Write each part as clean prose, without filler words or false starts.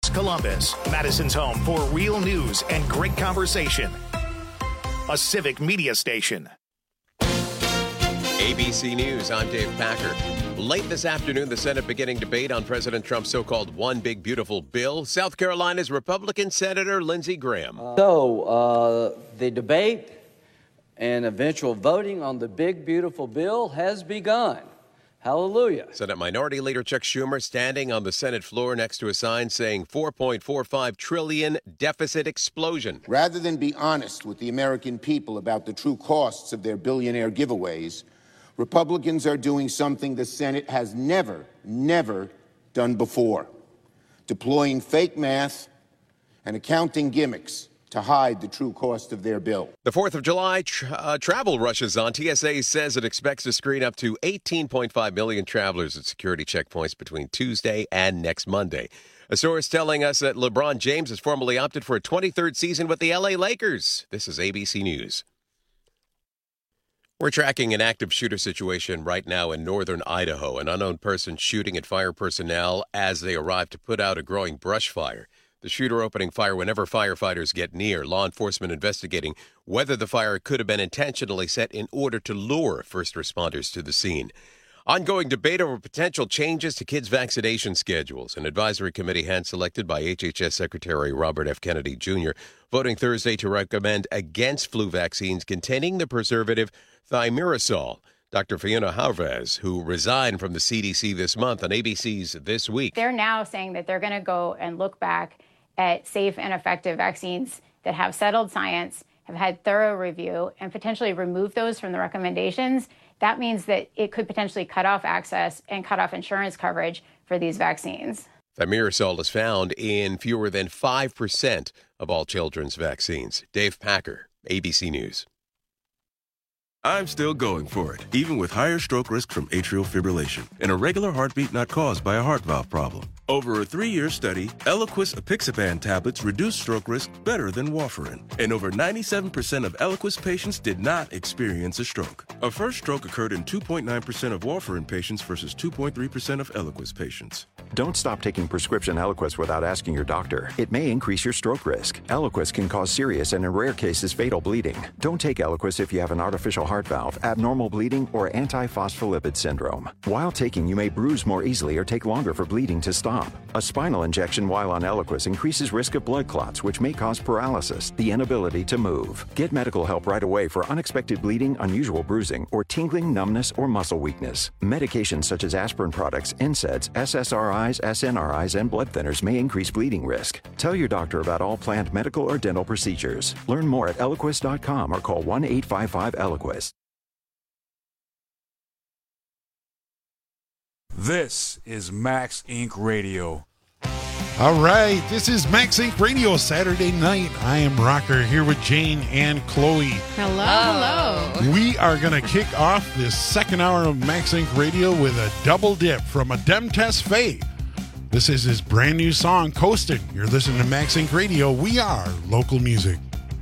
Columbus, Madison's home for real news and great conversation. A civic media station. ABC News, I'm Dave Packer. Late this afternoon, the Senate beginning debate on President Trump's so-called One Big Beautiful Bill. South Carolina's Republican Senator Lindsey Graham. The debate and eventual voting on the Big Beautiful Bill has begun. Hallelujah. Senate Minority Leader Chuck Schumer standing on the Senate floor next to a sign saying $4.45 trillion deficit explosion. Rather than be honest with the American people about the true costs of their billionaire giveaways, Republicans are doing something the Senate has never done before, deploying fake math and accounting gimmicks to hide the true cost of their bill. The 4th of July travel rush is on. TSA says it expects to screen up to 18.5 million travelers at security checkpoints between Tuesday and next Monday. A source telling us that LeBron James has formally opted for a 23rd season with the LA Lakers. This is ABC News. We're tracking an active shooter situation right now in northern Idaho. An unknown person shooting at fire personnel as they arrive to put out a growing brush fire. The shooter opening fire whenever firefighters get near. Law enforcement investigating whether the fire could have been intentionally set in order to lure first responders to the scene. Ongoing debate over potential changes to kids' vaccination schedules. An advisory committee hand-selected by HHS Secretary Robert F. Kennedy Jr. voting Thursday to recommend against flu vaccines containing the preservative thimerosal. Dr. Fiona Harvez, who resigned from the CDC this month on ABC's This Week. They're now saying that they're going to go and look back at safe and effective vaccines that have settled science, have had thorough review, and potentially remove those from the recommendations. That means that it could potentially cut off access and cut off insurance coverage for these vaccines. Thimerosal is found in fewer than 5% of all children's vaccines. Dave Packer, ABC News. I'm still going for it, even with higher stroke risk from atrial fibrillation, an irregular heartbeat not caused by a heart valve problem. Over a 3-year study, Eliquis apixaban tablets reduced stroke risk better than warfarin, and over 97% of Eliquis patients did not experience a stroke. A first stroke occurred in 2.9% of warfarin patients versus 2.3% of Eliquis patients. Don't stop taking prescription Eliquis without asking your doctor. It may increase your stroke risk. Eliquis can cause serious and in rare cases fatal bleeding. Don't take Eliquis if you have an artificial heart valve, abnormal bleeding, or antiphospholipid syndrome. While taking, you may bruise more easily or take longer for bleeding to stop. A spinal injection while on Eliquis increases risk of blood clots, which may cause paralysis, the inability to move. Get medical help right away for unexpected bleeding, unusual bruising, or tingling, numbness, or muscle weakness. Medications such as aspirin products, NSAIDs, SSRIs, SNRIs, and blood thinners may increase bleeding risk. Tell your doctor about all planned medical or dental procedures. Learn more at Eliquis.com or call 1-855-ELIQUIS. This is Max Inc. Radio. All right, this is Max Inc. Radio, Saturday night. I am Rocker here with Jane and Chloe. Hello. We are going to kick off this second hour of Max Inc. Radio with a double dip from Adem Tesfaye. This is his brand new song, Coastin'. You're listening to Max Inc. Radio. We are local music.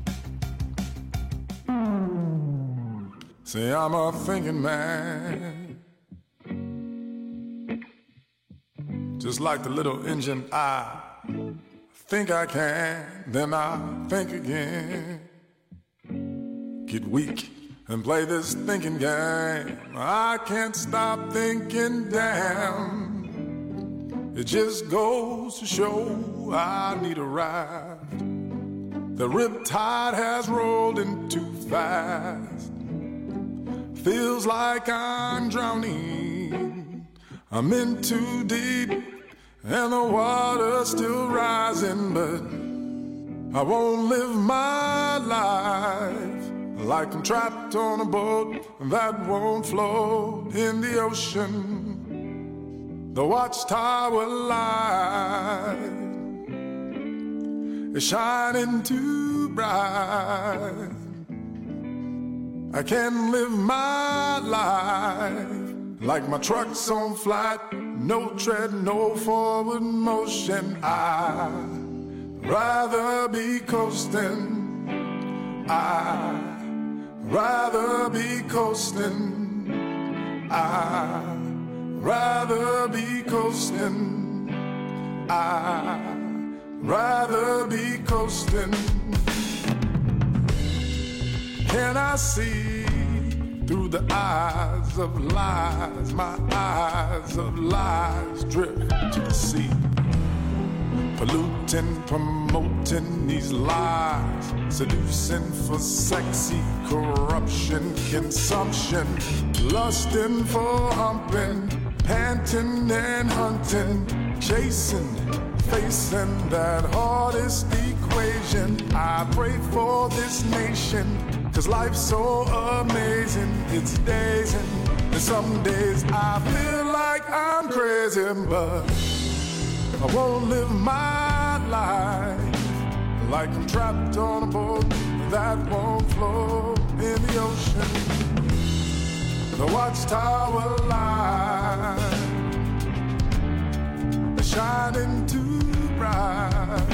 Say I'm a thinking man, just like the little engine. I think I can, then I think again. Get weak and play this thinking game. I can't stop thinking, damn. It just goes to show I need a ride. The riptide has rolled in too fast. Feels like I'm drowning. I'm in too deep and the water's still rising, but I won't live my life like I'm trapped on a boat that won't float in the ocean. The watchtower light is shining too bright. I can't live my life like my truck's on flat, no tread, no forward motion. I'd rather be coasting. I'd rather be coasting. I'd rather be coasting. I'd rather be coasting. Can I see through the eyes of lies? My eyes of lies drift to the sea, polluting, promoting these lies, seducing for sexy corruption, consumption, lusting for humping, panting and hunting, chasing, facing that hardest equation. I pray for this nation, 'cause life's so amazing, it's dazing. And some days I feel like I'm crazy, but I won't live my life like I'm trapped on a boat that won't float in the ocean. The watchtower light is shining too bright.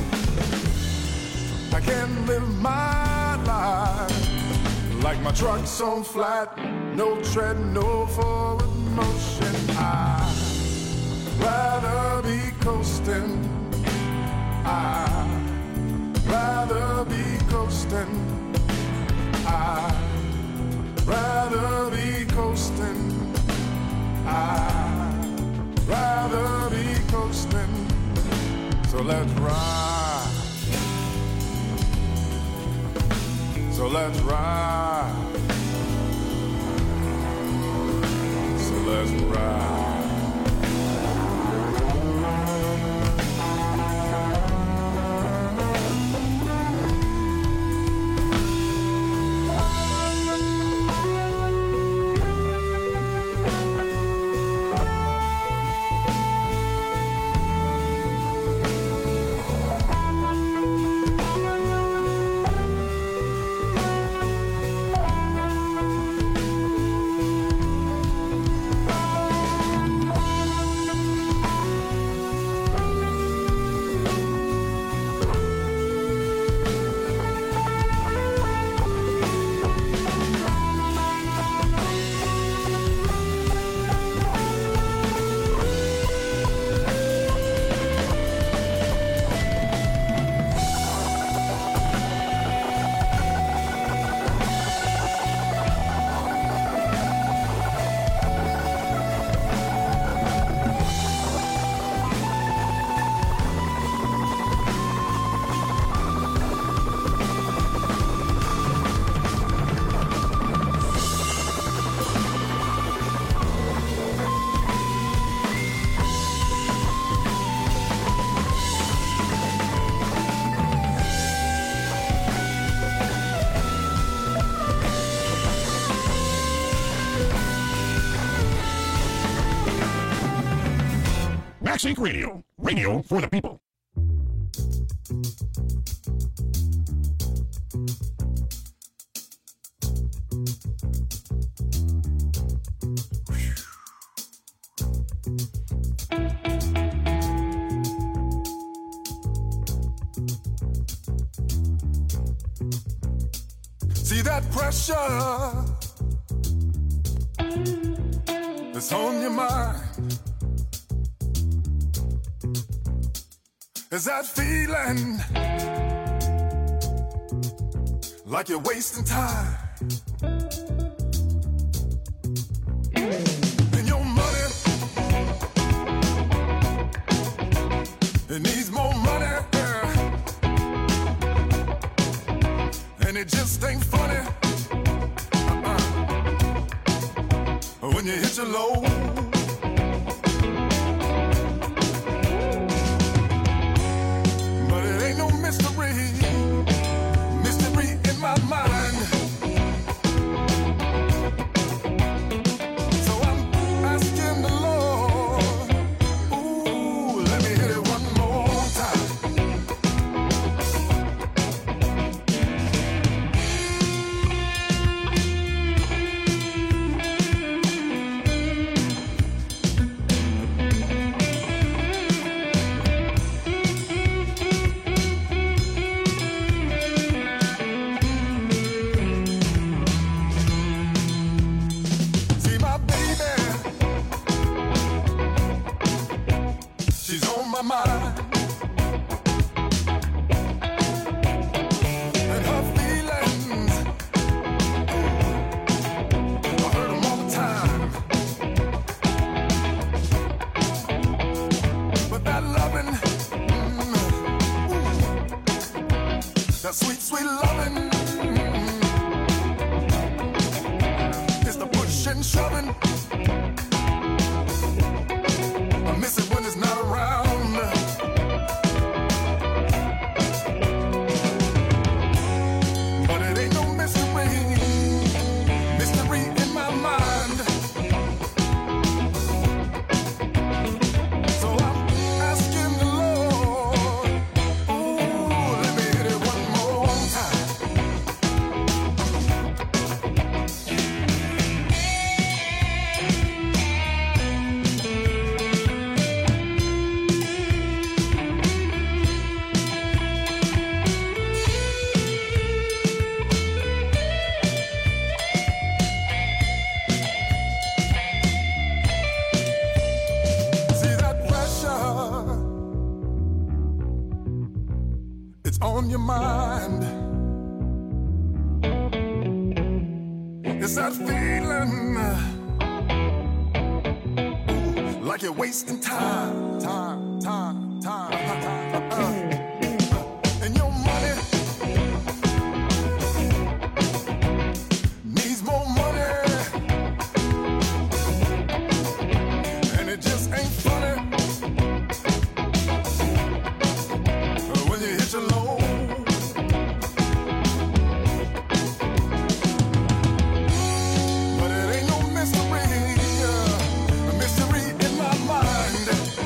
I can't live my life like my truck's on flat, no tread, no forward motion. I'd rather be coasting. I'd rather be coasting. I'd rather be coasting. I'd rather be coasting. So let's ride. So let's ride. So let's ride. Max Inc. Radio. Radio for the people. See that pressure that's on your mind? Is that feeling like you're wasting time? And your money, it needs more money, and it just ain't funny when you hit your low. Mystery in my mind. So I'm asking the Lord, ooh, let me hit it one more time. it's on your mind. It's that feeling like you're wasting time. And your money needs more money, and it just ain't funny when you hit your low. But it ain't no mystery in my mind.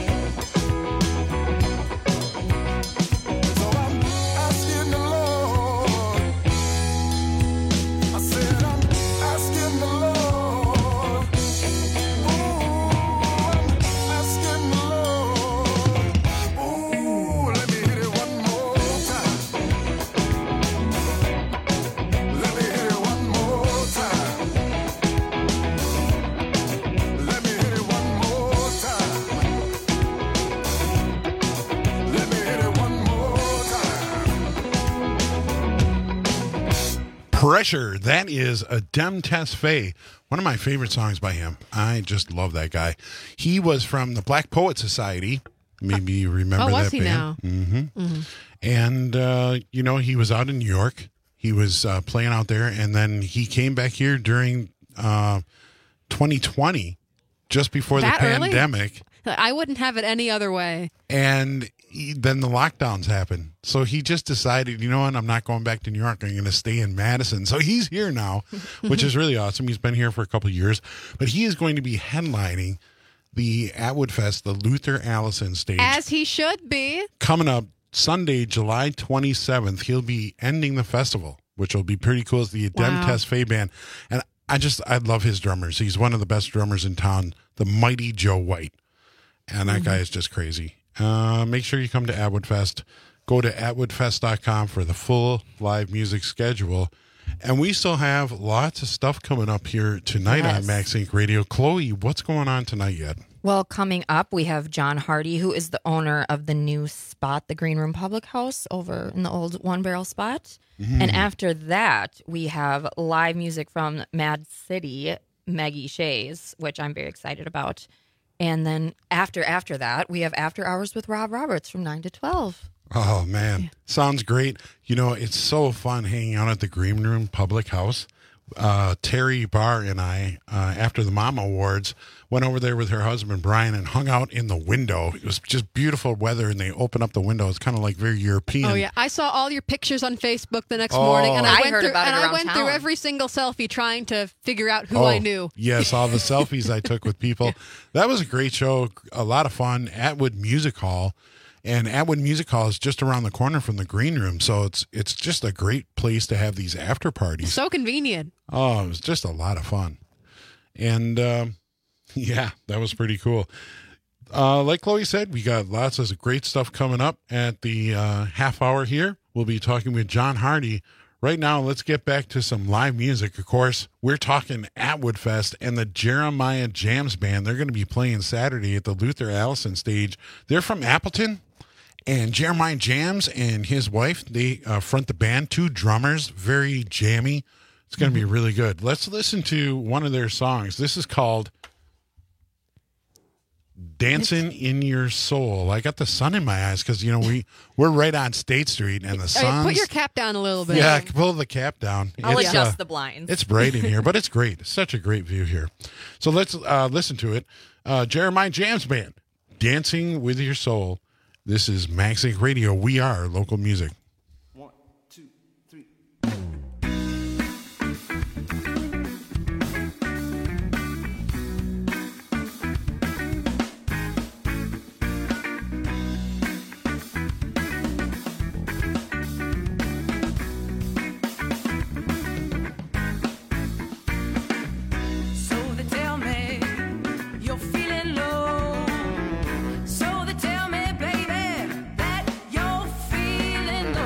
So I'm asking the Lord. I said I'm asking the Lord. Ooh, I'm asking the Lord. Ooh, let me hit it one more time. Let me hit it one more time. Let me hit it one more time. Let me hit it one more time. Pressure. That is Adem Tesfaye, one of my favorite songs by him. I just love that guy. He was from the Black Poet Society. Maybe you remember that was he band. now? And, he was out in New York. He was playing out there, and then he came back here during 2020, just before That the early? pandemic. I wouldn't have it any other way. And then the lockdowns happened. So he just decided, you know what, I'm not going back to New York. I'm going to stay in Madison. So he's here now, which is really awesome. He's been here for a couple of years. But he is going to be headlining the Atwood Fest, the Luther Allison stage. As he should be. Coming up Sunday, July 27th. He'll be ending the festival, which will be pretty cool. It's the Adem Tesfaye Band. And I love his drummers. He's one of the best drummers in town, the mighty Joe White. And that guy is just crazy. Make sure you come to Atwood Fest. Go to atwoodfest.com for the full live music schedule. And we still have lots of stuff coming up here tonight on Max Inc. Radio. Chloe, what's going on tonight yet? Well, coming up, we have John Hardy, who is the owner of the new spot, the Green Room Public House, over in the old One Barrel spot. And after that, we have live music from Mad City, Maggie Shays, which I'm very excited about. And then after that, we have After Hours with Rob Roberts from 9 to 12. Oh, man. Sounds great. It's so fun hanging out at the Green Room Public House. Terry Barr and I, after the Mama Awards, went over there with her husband, Brian, and hung out in the window. It was just beautiful weather, and they opened up the window. It's kind of like very European. Oh, yeah. I saw all your pictures on Facebook the next morning, and I went through every single selfie trying to figure out who I knew. Yes, all the selfies I took with people. That was a great show, a lot of fun. Atwood Music Hall. And Atwood Music Hall is just around the corner from the Green Room, so it's just a great place to have these after parties. So convenient. Oh, it was just a lot of fun. And, that was pretty cool. Like Chloe said, we got lots of great stuff coming up at the half hour here. We'll be talking with John Hardy. Right now, let's get back to some live music. Of course, we're talking Atwood Fest and the Jeremiah Jams Band. They're going to be playing Saturday at the Luther Allison stage. They're from Appleton. And Jeremiah Jams and his wife, they front the band, 2 drummers, very jammy. It's going to be really good. Let's listen to one of their songs. This is called Dancing in Your Soul. I got the sun in my eyes because, we're right on State Street and the sun. Put your cap down a little bit. Yeah, pull the cap down. I'll adjust the blinds. It's bright in here, but it's great. It's such a great view here. So let's listen to it. Jeremiah Jams Band, Dancing with Your Soul. This is Max Inc. Radio. We are local music. 1, 2, 3. So they tell me you're feeling low. So they tell me, baby, that you're feeling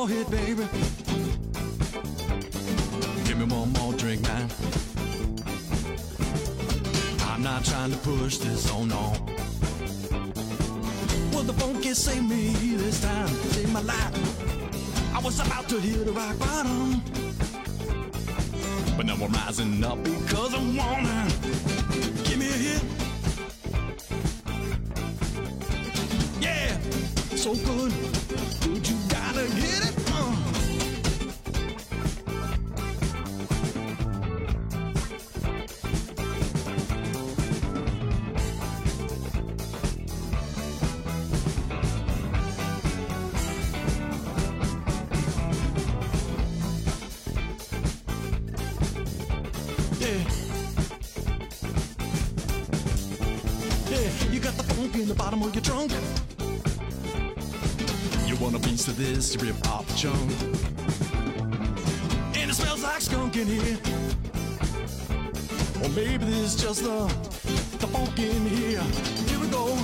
more hit, baby. Give me one more drink, man. I'm not trying to push this on, no. Well, the funky saved me this time, saved my life. I was about to hit the rock bottom, but now I'm rising up because I wanna. Give me a hit. Yeah, so good. Good, you gotta hit it. In the bottom of your trunk, you want a piece of this to rip off the chunk, and it smells like skunk in here. Or maybe this is just the funk in here. Here we go.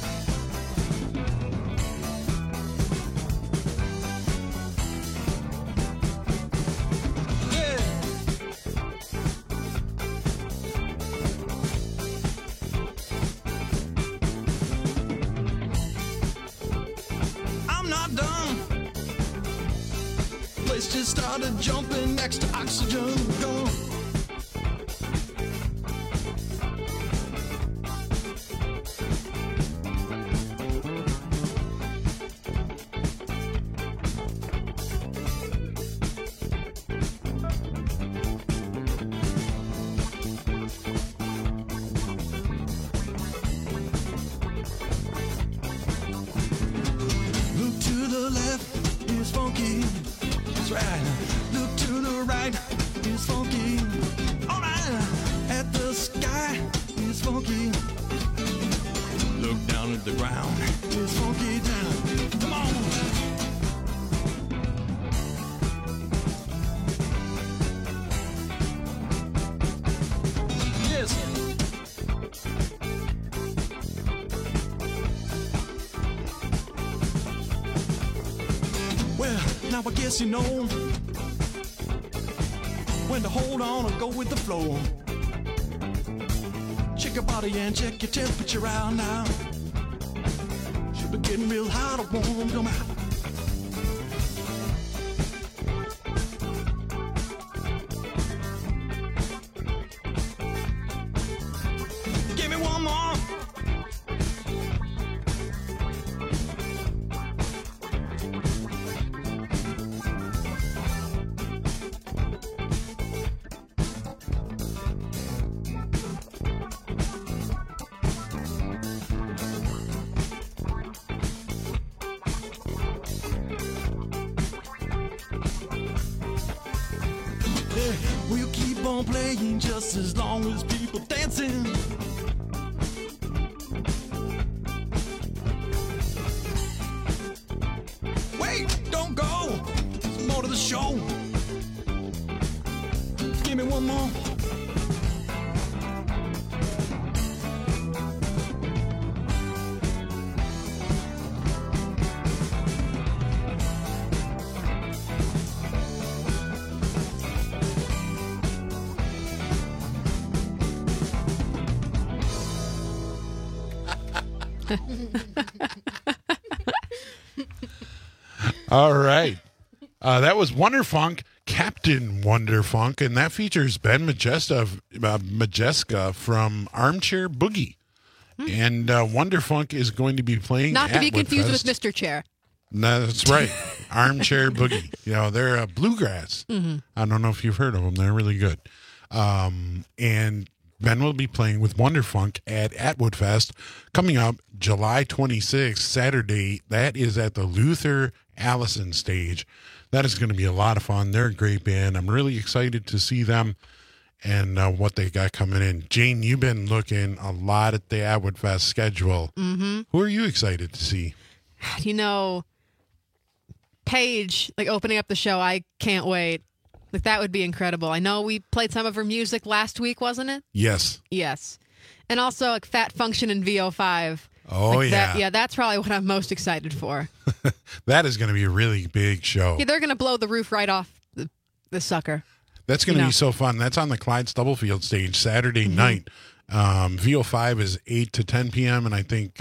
Just started jumping next to oxygen. Go. Look to the left, it's funky. Right. Look to the right, it's funky. All right, at the sky, it's funky. Look down at the ground, it's funky down. Come on. Yes. Well, now I guess you know when to hold on and go with the flow. Check your body and check your temperature out now. Should be getting real hot or warm, come out. Give me one more. We'll keep on playing just as long as people dancing. Wait, don't go. There's more to the show. Give me one more. All right. That was Wonderfunk, Captain Wonderfunk, and that features Ben Majeska from Armchair Boogie. And Wonderfunk is going to be playing Not to be confused with Mr. Chair. No, that's right. Armchair Boogie. You know, they're bluegrass. Mm-hmm. I don't know if you've heard of them. They're really good. And Ben will be playing with Wonderfunk at Atwood Fest coming up July 26th, Saturday. That is at the Luther Allison stage. That is going to be a lot of fun. They're a great band. I'm really excited to see them and what they got coming in. Jane, you've been looking a lot at the Atwood Fest schedule. Mm-hmm. Who are you excited to see? You know, Paige, like opening up the show, I can't wait. Like that would be incredible. I know we played some of her music last week, wasn't it? Yes. Yes. And also like Fat Function and VO5. Oh, yeah. That's probably what I'm most excited for. That is going to be a really big show. Yeah, they're going to blow the roof right off the sucker. That's going to be so fun. That's on the Clyde Stubblefield stage Saturday night. VO5 is 8 to 10 p.m., and I think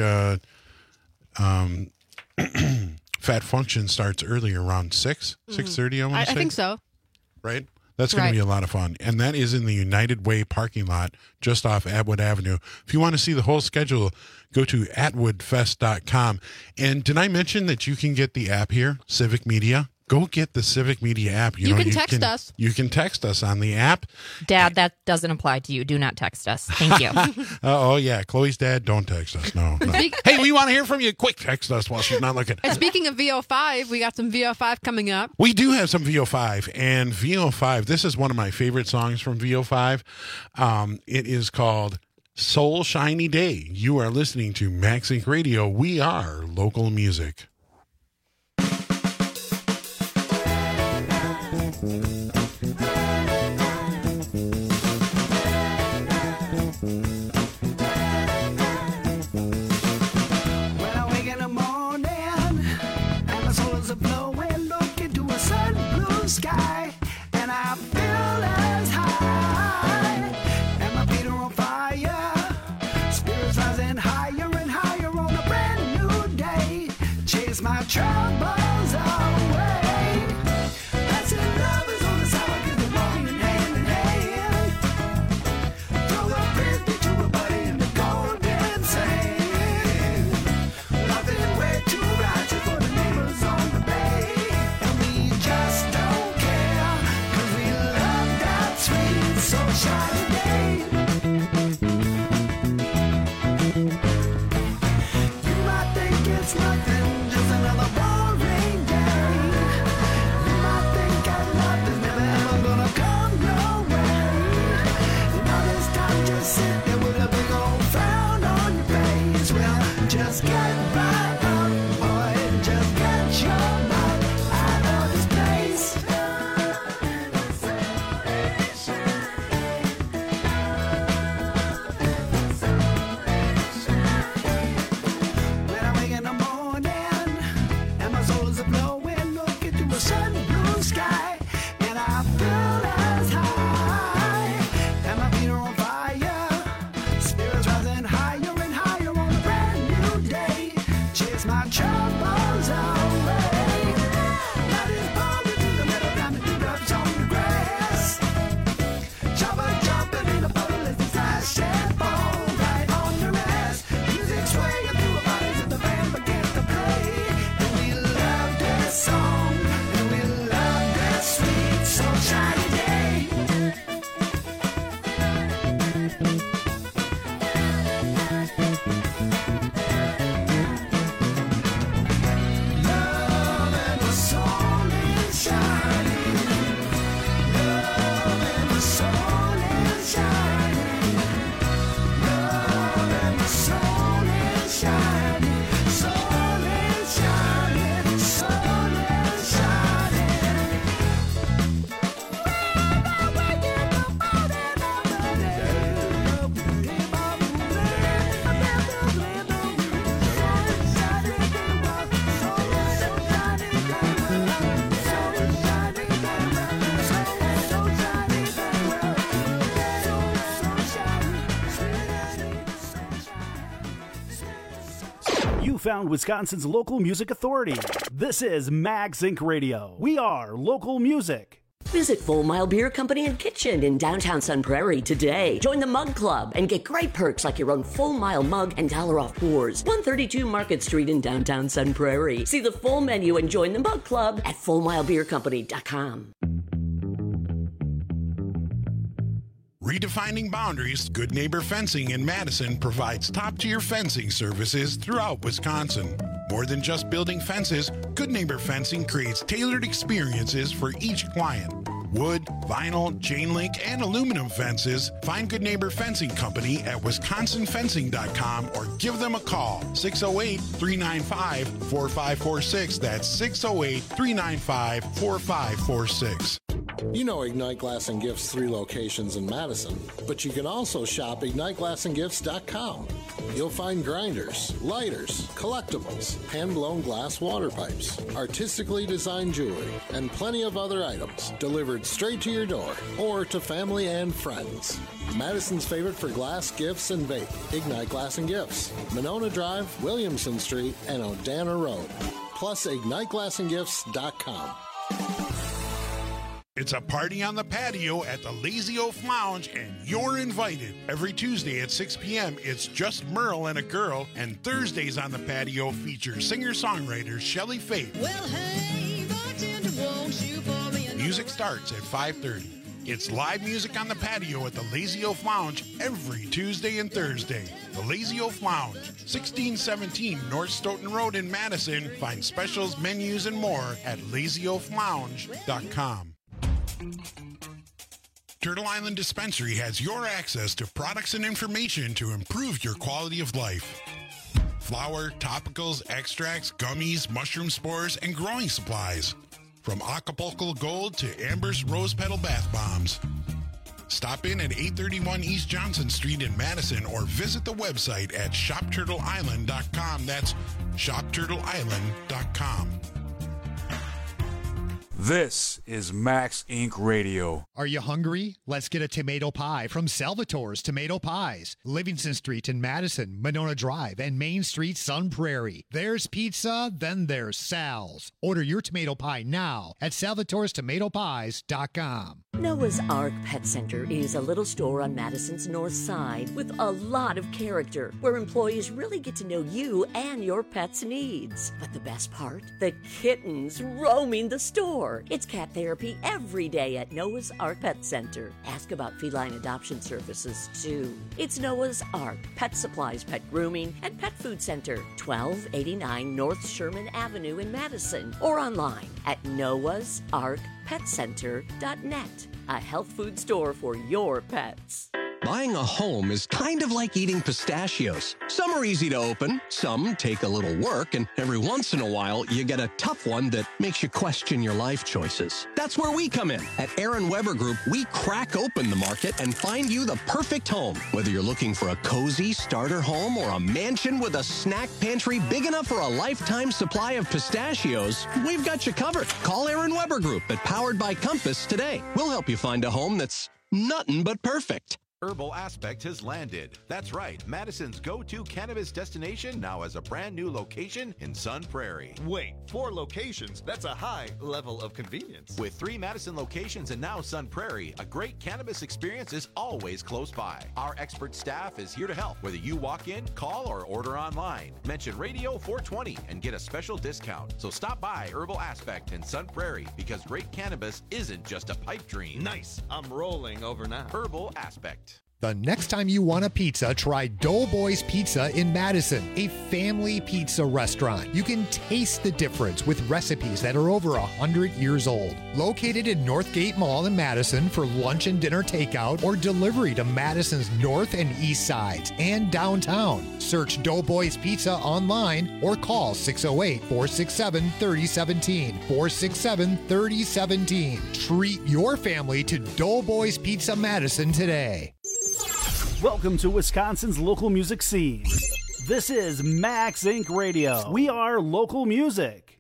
Fat Function starts earlier, around 6:30, I want to say. I think so. Right? That's going to be a lot of fun. And that is in the United Way parking lot just off Atwood Avenue. If you want to see the whole schedule, go to atwoodfest.com. And did I mention that you can get the app here, Civic Media? Go get the Civic Media app. You can text us. You can text us on the app. Dad, that doesn't apply to you. Do not text us. Thank you. Oh, yeah. Chloe's dad, don't text us. No. Hey, we want to hear from you. Quick, text us while she's not looking. And speaking of VO5, we got some VO5 coming up. We do have some VO5. And VO5, this is one of my favorite songs from VO5. It is called Soul Shiny Day. You are listening to Max Inc. Radio. We are local music. Sky, and I feel as high, and my feet are on fire, spirits rising higher and higher on a brand new day, chase my troubles away, that's it, love is on the side, cause they're walking hand in hand, throw a frisbee to a buddy in the golden sand, nothing way too righteous for the neighbors on the bay, and we just so shiny day. You might think it's nothing, just another boring day. You might think our love is never ever gonna come your way. And all this time just sit there with a big old frown on your face. Well, just get right up, boy, just get your butt out of this place. Sky, and I feel as high, and my feet are on fire, spirits rising higher and higher on a brand new day, chase my troubles away, light is bombing to the middle, time to do ups on the grass, chopper jumping in a puddle as the side shed fall right on your ass, music swaying through our bodies as the band begins to play, and we love this song. Sweet, so shiny day. Love and the soul is shining. Love and the soul is shining. Love and the soul is shining. Soul is shining. Soul is shining. You found Wisconsin's local music authority. This is Max Inc. Radio. We are local music. Visit Full Mile Beer Company and Kitchen in downtown Sun Prairie today. Join the Mug Club and get great perks like your own Full Mile mug and $1 off pours. 132 Market Street in downtown Sun Prairie. See the full menu and join the Mug Club at FullMileBeerCompany.com. Redefining boundaries, Good Neighbor Fencing in Madison provides top-tier fencing services throughout Wisconsin. More than just building fences, Good Neighbor Fencing creates tailored experiences for each client. Wood, vinyl, chain link, and aluminum fences. Find Good Neighbor Fencing Company at wisconsinfencing.com or give them a call. 608-395-4546. That's 608-395-4546. You know Ignite Glass and Gifts' 3 locations in Madison, but you can also shop IgniteGlassandGifts.com. You'll find grinders, lighters, collectibles, hand-blown glass water pipes, artistically designed jewelry, and plenty of other items delivered straight to your door or to family and friends. Madison's favorite for glass, gifts, and vape, Ignite Glass and Gifts, Monona Drive, Williamson Street, and Odana Road. Plus, IgniteGlassandGifts.com. It's a party on the patio at the Lazy Oaf Lounge, and you're invited. Every Tuesday at 6 p.m., it's just Merle and a girl, and Thursdays on the patio feature singer-songwriter Shelley Faith. Well, hey, bartender, won't you pour me another? Music starts at 5:30. It's live music on the patio at the Lazy Oaf Lounge every Tuesday and Thursday. The Lazy Oaf Lounge, 1617 North Stoughton Road in Madison. Find specials, menus, and more at lazyoaflounge.com. Turtle Island Dispensary has your access to products and information to improve your quality of life. Flour, topicals, extracts, gummies, mushroom spores, and growing supplies. From Acapulco Gold to Amber's Rose Petal Bath Bombs. Stop in at 831 East Johnson Street in Madison or visit the website at shopturtleisland.com. That's shopturtleisland.com. This is Max Inc. Radio. Are you hungry? Let's get a tomato pie from Salvatore's Tomato Pies. Livingston Street in Madison, Monona Drive, and Main Street, Sun Prairie. There's pizza, then there's Sal's. Order your tomato pie now at salvatorestomatopies.com. Noah's Ark Pet Center is a little store on Madison's north side with a lot of character, where employees really get to know you and your pet's needs. But the best part? The kittens roaming the store. It's cat therapy every day at Noah's Ark Pet Center. Ask about feline adoption services, too. It's Noah's Ark Pet Supplies, Pet Grooming, and Pet Food Center, 1289 North Sherman Avenue in Madison, or online at noahsarkpetcenter.net. A health food store for your pets. Buying a home is kind of like eating pistachios. Some are easy to open, some take a little work, and every once in a while, you get a tough one that makes you question your life choices. That's where we come in. At Aaron Weber Group, we crack open the market and find you the perfect home. Whether you're looking for a cozy starter home or a mansion with a snack pantry big enough for a lifetime supply of pistachios, we've got you covered. Call Aaron Weber Group at Powered by Compass today. We'll help you find a home that's nothing but perfect. Herbal Aspect has landed. That's right, Madison's go-to cannabis destination now has a brand new location in Sun Prairie. Wait, 4 locations? That's a high level of convenience. With 3 Madison locations and now Sun Prairie, a great cannabis experience is always close by. Our expert staff is here to help, whether you walk in, call, or order online. Mention Radio 420 and get a special discount. So stop by Herbal Aspect in Sun Prairie, because great cannabis isn't just a pipe dream. Nice. I'm rolling over now. Herbal Aspect. The next time you want a pizza, try Doughboys Pizza in Madison, a family pizza restaurant. You can taste the difference with recipes that are over 100 years old. Located in Northgate Mall in Madison for lunch and dinner takeout or delivery to Madison's north and east sides and downtown. Search Doughboys Pizza online or call 608-467-3017. 467-3017. Treat your family to Doughboys Pizza Madison today. Welcome to Wisconsin's local music scene. This is Max Inc. Radio. We are local music.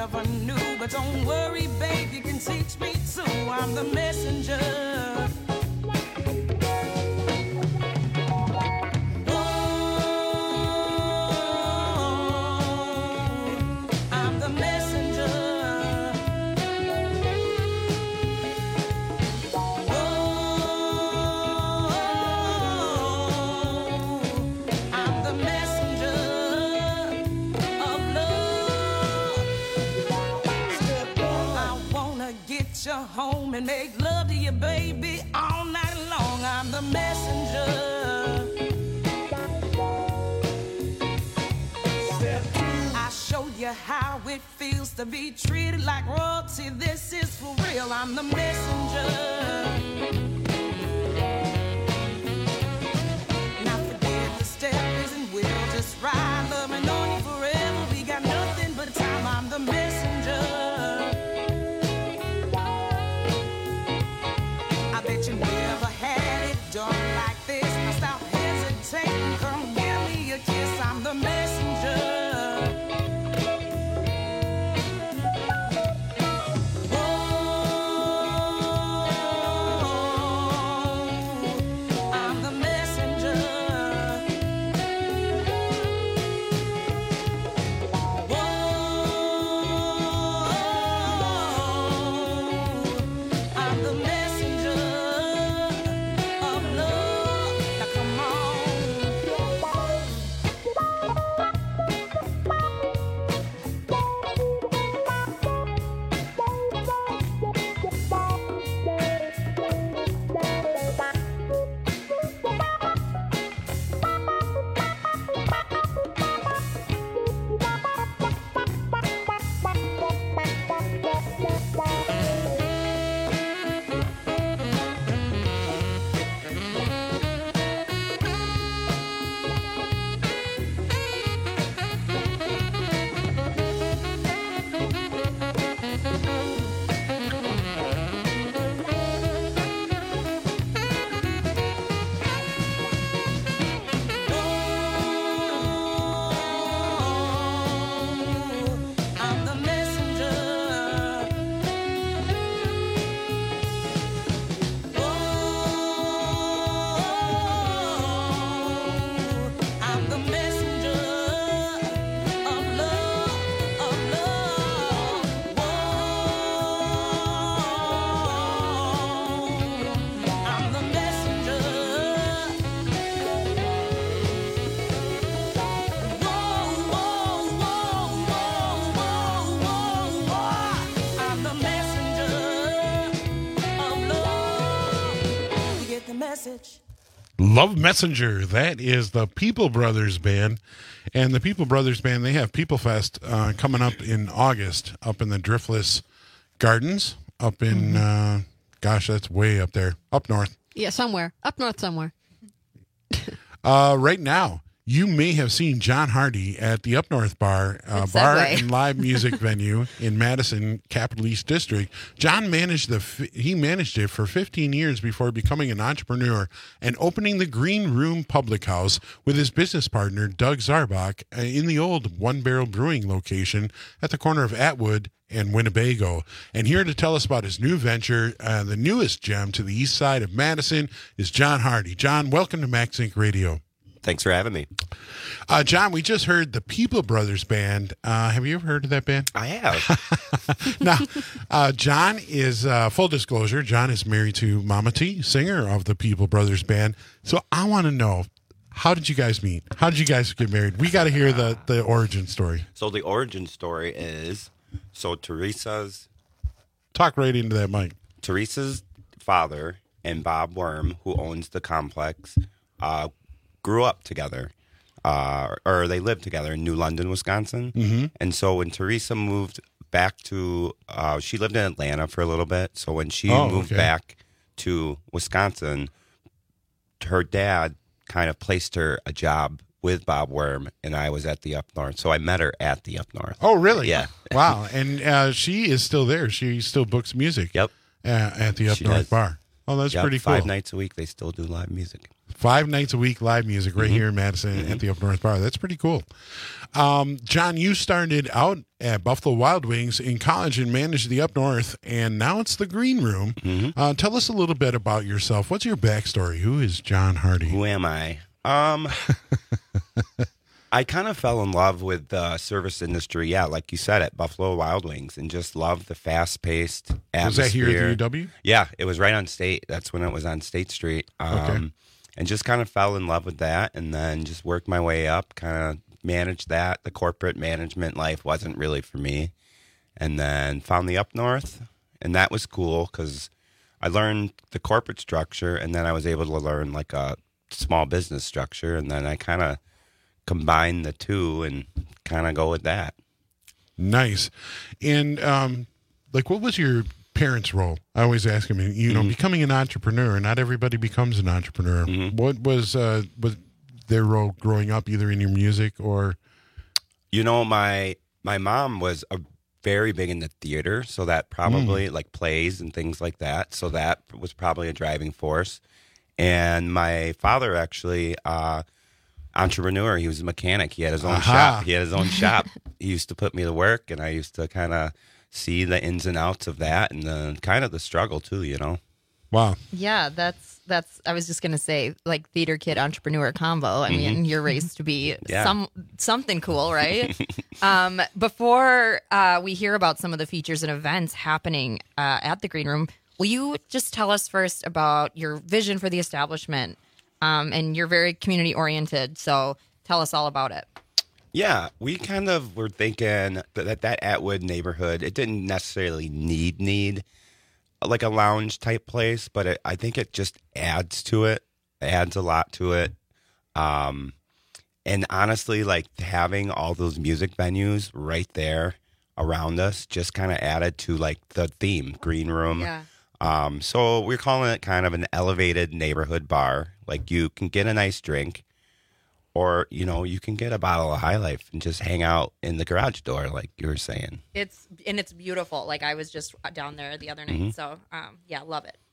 never knew. But don't worry, babe, you can teach me too. I'm the messenger. I'm the messenger. I'm the messenger of love. I wanna get you home and make love to you, baby, all night long. I'm the messenger. I show you how it feels to be treated like royalty. This is for real. I'm the messenger. Now forget the steppers and we'll just ride, loving on you forever. We got nothing but time. I'm the messenger. I bet you never had it done like this. Now stop hesitating, come give me a kiss. I'm the messenger. I'm the messenger. I'm the messenger of love. Now come on. I'm the messenger. I'm the messenger of love, of love. I'm the messenger. I'm the messenger of love. You get the message? Love Messenger. That is the People Brothers Band. And the People Brothers Band, they have People Fest coming up in August up in the Driftless Gardens up in, gosh, that's way up there, up north. Yeah, somewhere. Up north somewhere. Right now, you may have seen John Hardy at the Up North Bar, bar and live music venue in Madison, Capital East District. John managed it for 15 years before becoming an entrepreneur and opening the Green Room Public House with his business partner Doug Zarbach in the old One Barrel Brewing location at the corner of Atwood and Winnebago. And here to tell us about his new venture, the newest gem to the east side of Madison, is John Hardy. John, welcome to Max Inc. Radio. Thanks for having me. John, we just heard the People Brothers Band. Have you ever heard of that band? I have. Now, John is, full disclosure, John is married to Mama T, singer of the People Brothers Band. So I want to know, how did you guys meet? How did you guys get married? We got to hear the origin story. So the origin story is, Teresa's... Talk right into that mic. Teresa's father and Bob Worm, who owns the complex, grew up together, or they lived together in New London, Wisconsin. Mm-hmm. And so when Teresa moved back to, she lived in Atlanta for a little bit. So when she moved back to Wisconsin, her dad kind of placed her a job with Bob Worm, and I was at the Up North. So I met her at the Up North. Oh, really? Yeah. Wow. And she is still there. She still books music. Yep. At the Up North Bar. Oh, that's pretty cool. 5 nights a week, they still do live music. 5 nights a week live music right here in Madison at the Up North Bar. That's pretty cool. John, you started out at Buffalo Wild Wings in college and managed the Up North, and now it's the Green Room. Tell us a little bit about yourself. What's your backstory? Who is John Hardy? Who am I? I kind of fell in love with the service industry, like you said, at Buffalo Wild Wings, and just loved the fast-paced atmosphere. Was that here at the UW? Yeah, it was right on State. That's when it was on State Street. And just kind of fell in love with that, and then just worked my way up, kind of managed that. The corporate management life wasn't really for me. And then found the Up North, and that was cool because I learned the corporate structure, and then I was able to learn like a small business structure, and then I kind of combine the two and kind of go with that. Nice. And what was your parents' role? I always ask them, becoming an entrepreneur, not everybody becomes an entrepreneur. What was their role growing up, either in your music or? My mom was very big into theater, so that probably like plays and things like that. So that was probably a driving force. And my father actually, entrepreneur. He was a mechanic. He had his own shop. He used to put me to work, and I used to kind of see the ins and outs of that, and then kind of the struggle too. Wow. Yeah, that's. I was just gonna say, like, theater kid entrepreneur combo. I mean, you're raised to be something cool, right? Before we hear about some of the features and events happening at the Green Room, will you just tell us first about your vision for the establishment? And you're very community-oriented, so tell us all about it. Yeah, we kind of were thinking that Atwood neighborhood, it didn't necessarily need like a lounge-type place, but I think it just adds to it. It adds a lot to it. And honestly, like, having all those music venues right there around us just kind of added to, like, the theme, Green Room. Yeah. So we're calling it kind of an elevated neighborhood bar. Like, you can get a nice drink, or, you can get a bottle of High Life and just hang out in the garage door, like you were saying. It's beautiful. Like, I was just down there the other night. So, love it.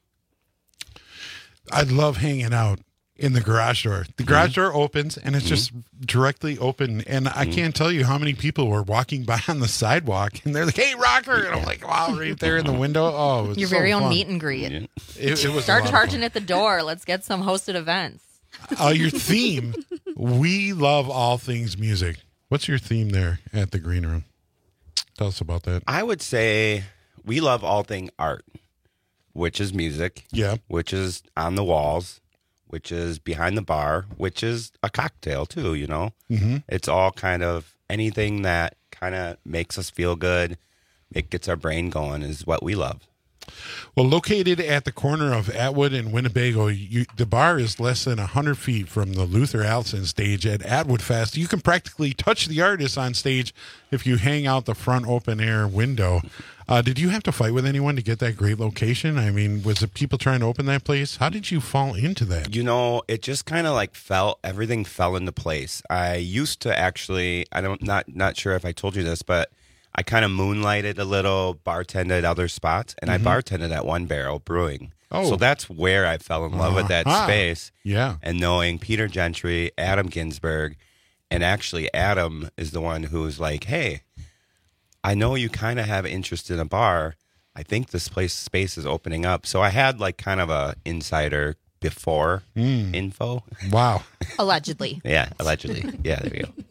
I love hanging out in the garage door. The garage door opens, and it's just directly open. And I can't tell you how many people were walking by on the sidewalk, and they're like, "Hey, rocker!" And I'm like, "Wow!" Right there in the window. Oh, it was your so very own fun. meet and greet. Yeah. It was start charging at the door. Let's get some hosted events. Your theme. We love all things music. What's your theme there at the Green Room? Tell us about that. I would say we love all thing art, which is music. Yeah. Which is on the walls, which is behind the bar, which is a cocktail too, It's all kind of anything that kind of makes us feel good, it gets our brain going is what we love. Well, located at the corner of Atwood and Winnebago, the bar is less than 100 feet from the Luther Allison stage at Atwood Fest. You can practically touch the artists on stage if you hang out the front open-air window. Did you have to fight with anyone to get that great location? I mean, was it people trying to open that place? How did you fall into that? It just kind of like everything fell into place. I used to actually, not sure if I told you this, but I kind of moonlighted a little, bartended at other spots, and I bartended at One Barrel Brewing. Oh. So that's where I fell in love with that space. Yeah. And knowing Peter Gentry, Adam Ginsberg, and actually Adam is the one who's like, hey, I know you kind of have interest in a bar. I think this space is opening up. So I had like kind of a insider before info. Wow. Allegedly. Yeah, allegedly. Yeah, there we go.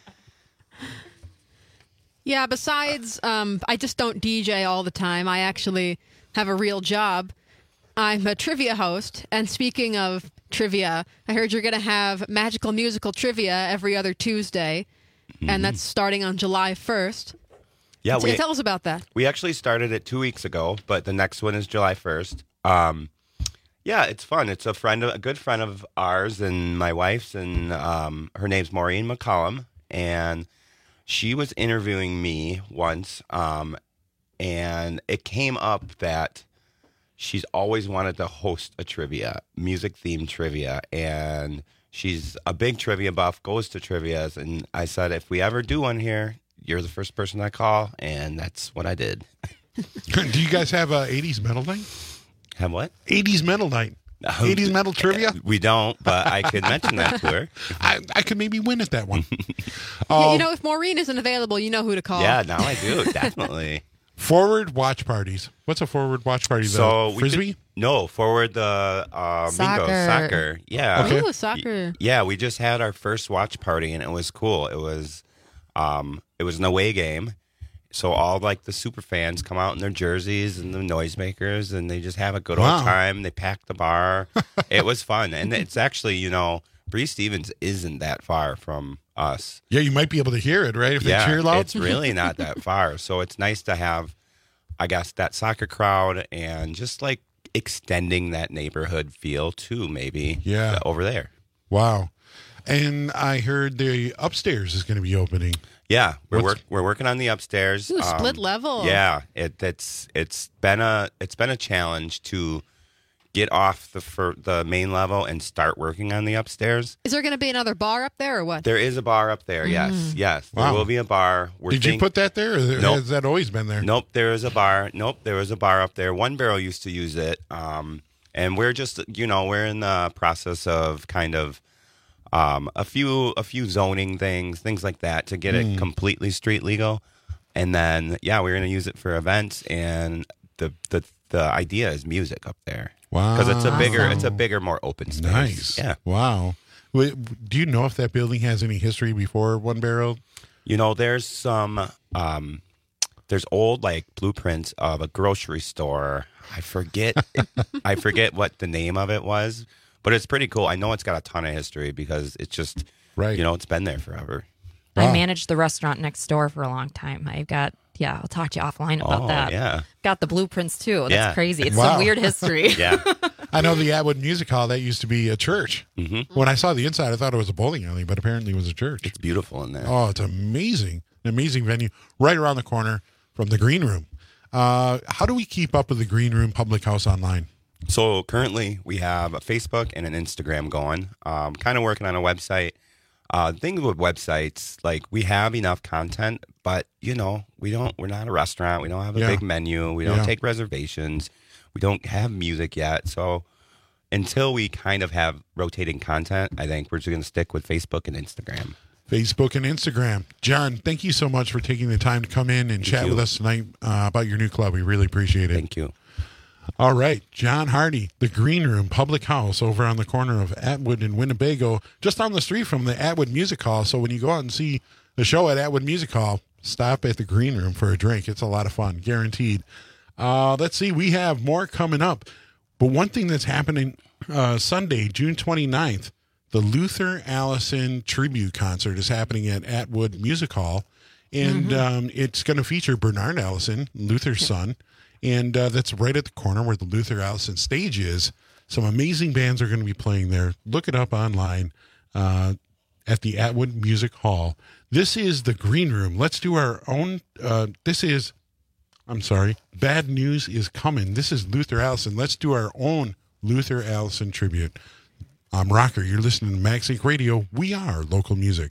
Yeah, besides, I just don't DJ all the time. I actually have a real job. I'm a trivia host, and speaking of trivia, I heard you're going to have magical musical trivia every other Tuesday, and that's starting on July 1st. Yeah, tell us about that. We actually started it 2 weeks ago, but the next one is July 1st. Yeah, it's fun. It's a good friend of ours and my wife's, and her name's Maureen McCollum, and she was interviewing me once, and it came up that she's always wanted to host a music-themed trivia, and she's a big trivia buff, goes to trivias, and I said, if we ever do one here, you're the first person I call, and that's what I did. Do you guys have a 80s metal night? Have what? 80s metal night. 80s metal trivia? We don't, but I could mention that to her. I could maybe win at that one. Yeah, you know, if Maureen isn't available, you know who to call. Yeah, now I do, definitely. Forward watch parties. What's a forward watch party? So Frisbee? Forward the bingo, soccer. Yeah. Okay. Ooh, soccer. Yeah, we just had our first watch party, and it was cool. It was an away game. So all like the super fans come out in their jerseys and the noisemakers, and they just have a good old time. They pack the bar. It was fun, and it's actually, you know, Bree Stevens isn't that far from us. Yeah, you might be able to hear it, right? If they cheer loud. It's really not that far. So it's nice to have, I guess, that soccer crowd and just like extending that neighborhood feel too, maybe. Yeah, over there. Wow. And I heard the upstairs is going to be opening. Yeah, we're working on the upstairs. Ooh, split level. Yeah, it's been a challenge to get off the main level and start working on the upstairs. Is there going to be another bar up there or what? There is a bar up there. Yes, yes, Wow. there will be a bar. Did you put that there, or has that always been there? Nope, there is a bar. Nope, there was a bar up there. One Barrel used to use it, and we're just we're in the process of kind of. A few zoning things like that to get it completely street legal, and then we're going to use it for events. And the idea is music up there. Wow, because it's a bigger, more open space. Nice. Yeah. Wow. Do you know if that building has any history before One Barrel? You know, there's some there's old like blueprints of a grocery store. I forget what the name of it was. But it's pretty cool. I know it's got a ton of history because it's just, it's been there forever. I managed the restaurant next door for a long time. I'll talk to you offline about that. Yeah. Got the blueprints too. That's Yeah. crazy. It's Wow. some weird history. Yeah. I know the Atwood Music Hall, that used to be a church. Mm-hmm. When I saw the inside, I thought it was a bowling alley, but apparently it was a church. It's beautiful in there. Oh, it's amazing. An amazing venue right around the corner from the Green Room. How do we keep up with the Green Room Public House online? So currently we have a Facebook and an Instagram going. Kind of working on a website. Things with websites, like we have enough content, but we're not a restaurant. We don't have a big menu. We don't take reservations. We don't have music yet. So until we kind of have rotating content, I think we're just going to stick with Facebook and Instagram. Facebook and Instagram. John, thank you so much for taking the time to come in and chat with us tonight about your new club. We really appreciate it. Thank you. All right, John Hardy, the Green Room Public House over on the corner of Atwood and Winnebago, just on the street from the Atwood Music Hall. So when you go out and see the show at Atwood Music Hall, stop at the Green Room for a drink. It's a lot of fun, guaranteed. Let's see, we have more coming up. But one thing that's happening Sunday, June 29th, the Luther Allison Tribute Concert is happening at Atwood Music Hall. And it's going to feature Bernard Allison, Luther's son. And that's right at the corner where the Luther Allison stage is. Some amazing bands are going to be playing there. Look it up online at the Atwood Music Hall. This is the Green Room. Let's do our own. Bad News is Coming. This is Luther Allison. Let's do our own Luther Allison tribute. I'm Rocker. You're listening to Max Inc. Radio. We are local music.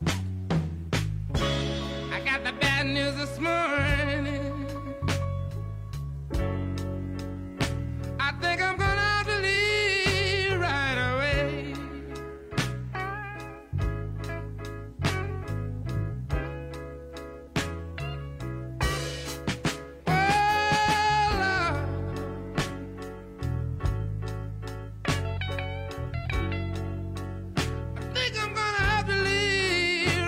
I got the bad news this morning. I think I'm gonna have to leave right away. I think I'm gonna have to leave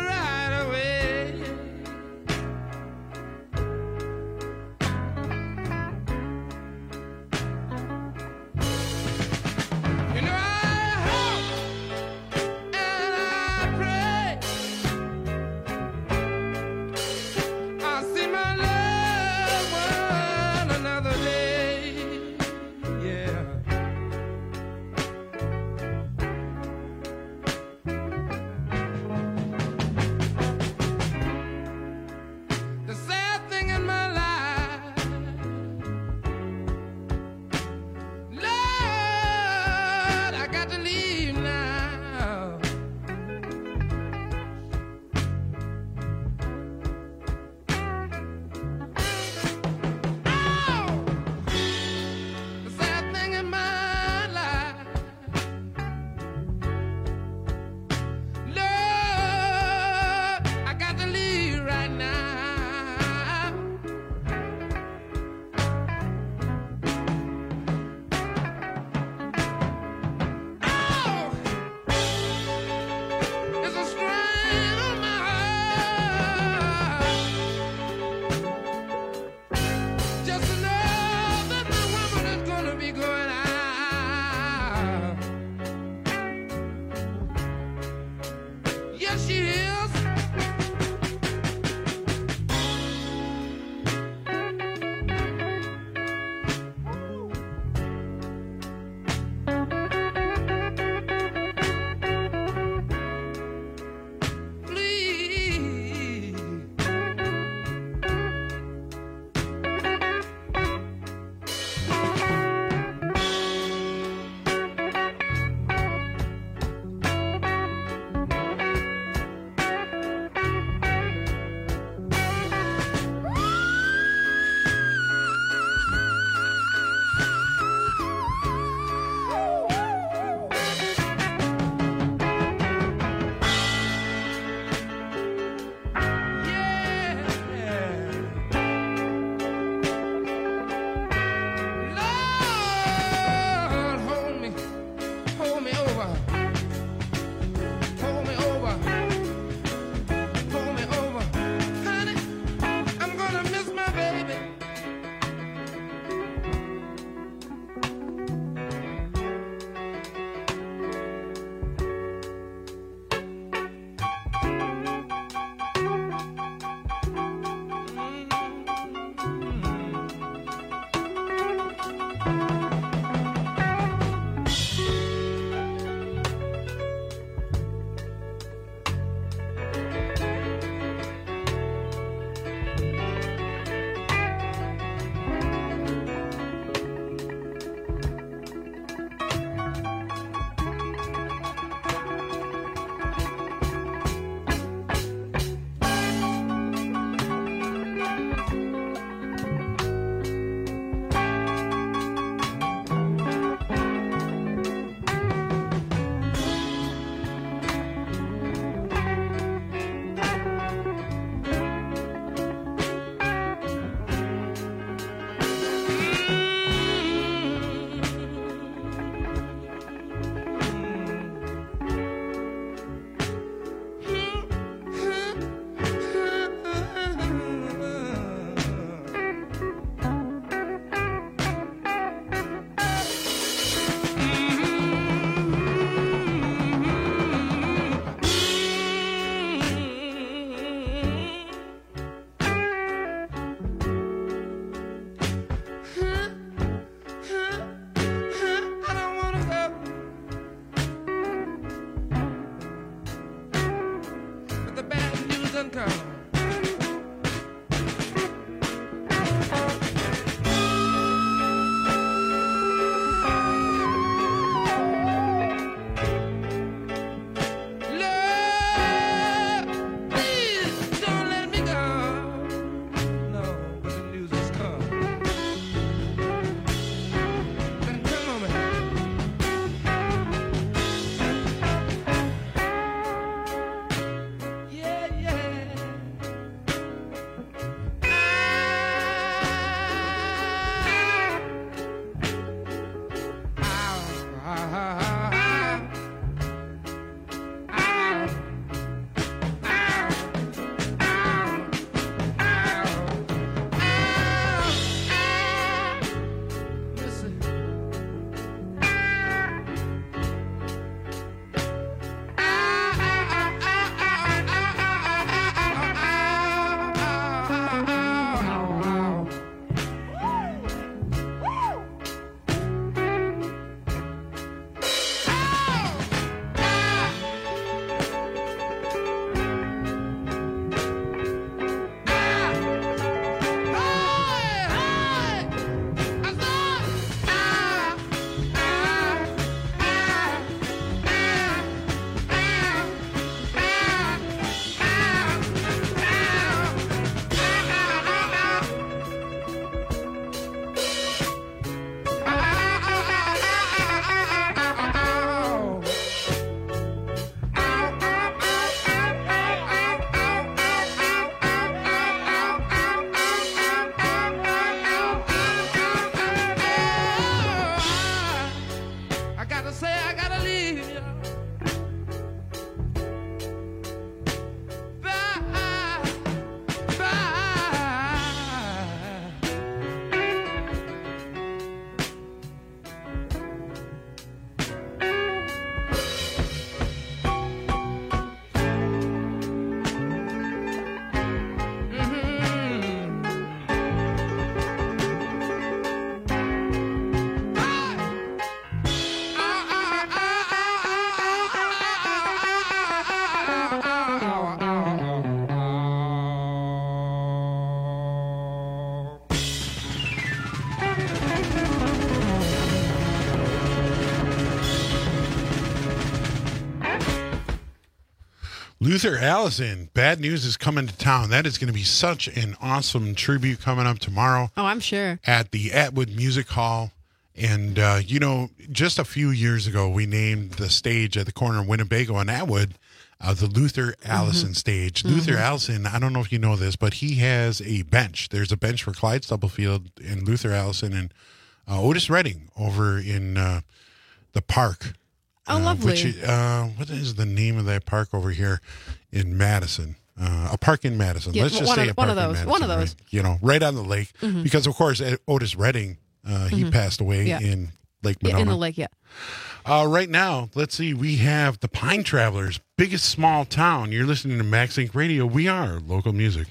Luther Allison, Bad News is coming to town. That is going to be such an awesome tribute coming up tomorrow. Oh, I'm sure. At the Atwood Music Hall. And, just a few years ago, we named the stage at the corner of Winnebago and Atwood the Luther Allison stage. Luther Allison, I don't know if you know this, but he has a bench. There's a bench for Clyde Stubblefield and Luther Allison and Otis Redding over in the park. Oh, lovely. What is the name of that park over here in Madison? A park in Madison. Yeah, Let's just say a park in Madison. One of those. Right, right on the lake. Because, of course, Otis Redding, he passed away in Lake Monona. Yeah, in the lake, yeah. Right now, let's see. We have the Pine Travelers, biggest small town. You're listening to Max Inc. Radio. We are local music.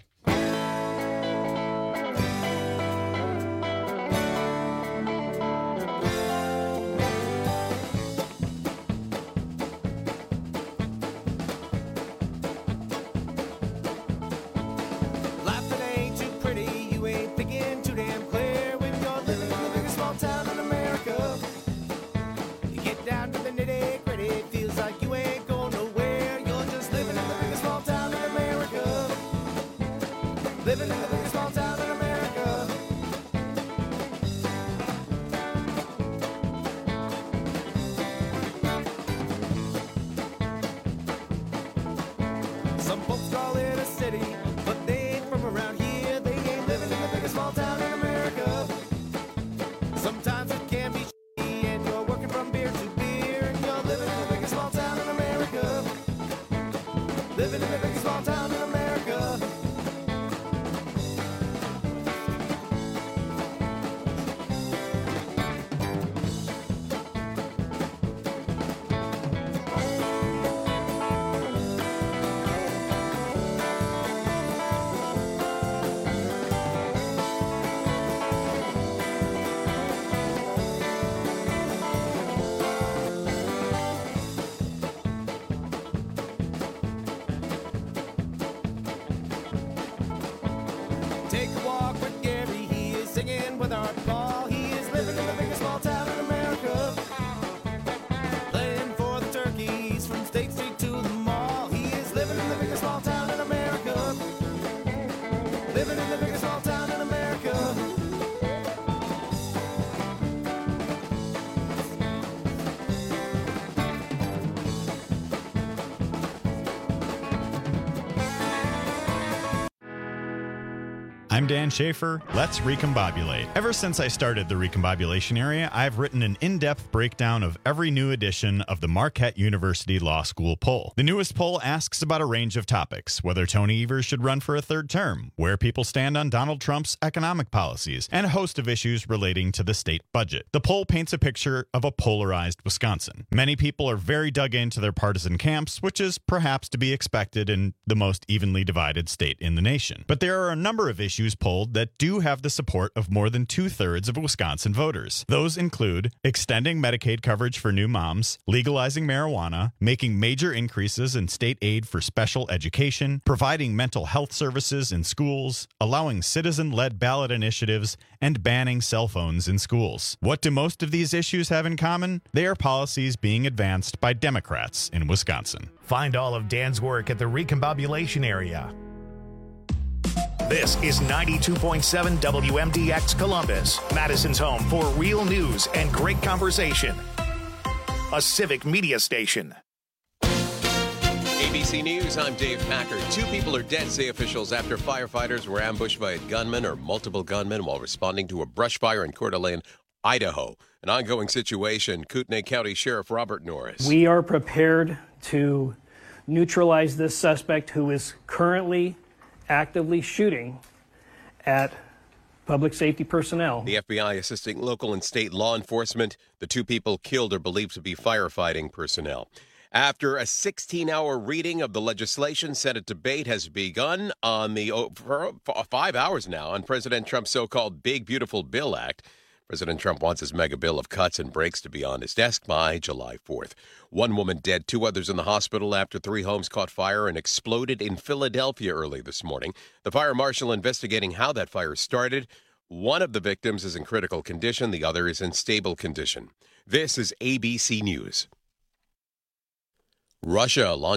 Living in the biggest small town in America. Some folks call it a city, but they ain't from around here. They ain't living in the biggest small town in America. Sometimes it can be shitty, and you're working from beer to beer, and you're living in the biggest small town in America. Living in the biggest small town in America. Take a walk with Gary, he is singing with Art Paul. He is living in the biggest small town in America. Playing for the turkeys from State Street to the mall. He is living in the biggest small town in America. Living in the biggest small town in America. I'm Dan Schaefer. Let's recombobulate. Ever since I started the Recombobulation Area, I've written an in-depth breakdown of every new edition of the Marquette University Law School poll. The newest poll asks about a range of topics: whether Tony Evers should run for a third term, where people stand on Donald Trump's economic policies, and a host of issues relating to the state budget. The poll paints a picture of a polarized Wisconsin. Many people are very dug into their partisan camps, which is perhaps to be expected in the most evenly divided state in the nation. But there are a number of issues polled that do have the support of more than 2/3 of Wisconsin voters. Those include extending Medicaid coverage for new moms, legalizing marijuana, making major increases in state aid for special education, providing mental health services in schools, allowing citizen-led ballot initiatives, and banning cell phones in schools. What do most of these issues have in common? They are policies being advanced by Democrats in Wisconsin. Find all of Dan's work at the Recombobulation Area. This is 92.7 WMDX Columbus, Madison's home for real news and great conversation. A civic media station. ABC News, I'm Dave Packard. 2 people are dead, say officials, after firefighters were ambushed by a gunman or multiple gunmen while responding to a brush fire in Coeur d'Alene, Idaho. An ongoing situation. Kootenai County Sheriff Robert Norris. We are prepared to neutralize this suspect who is currently actively shooting at public safety personnel. The FBI assisting local and state law enforcement. The 2 people killed are believed to be firefighting personnel. After a 16-hour reading of the legislation, Senate debate has begun for 5 hours now on President Trump's so-called Big Beautiful Bill Act. President Trump wants his mega bill of cuts and breaks to be on his desk by July 4th. 1 woman dead, 2 others in the hospital after 3 homes caught fire and exploded in Philadelphia early this morning. The fire marshal investigating how that fire started. One of the victims is in critical condition. The other is in stable condition. This is ABC News. Russia launched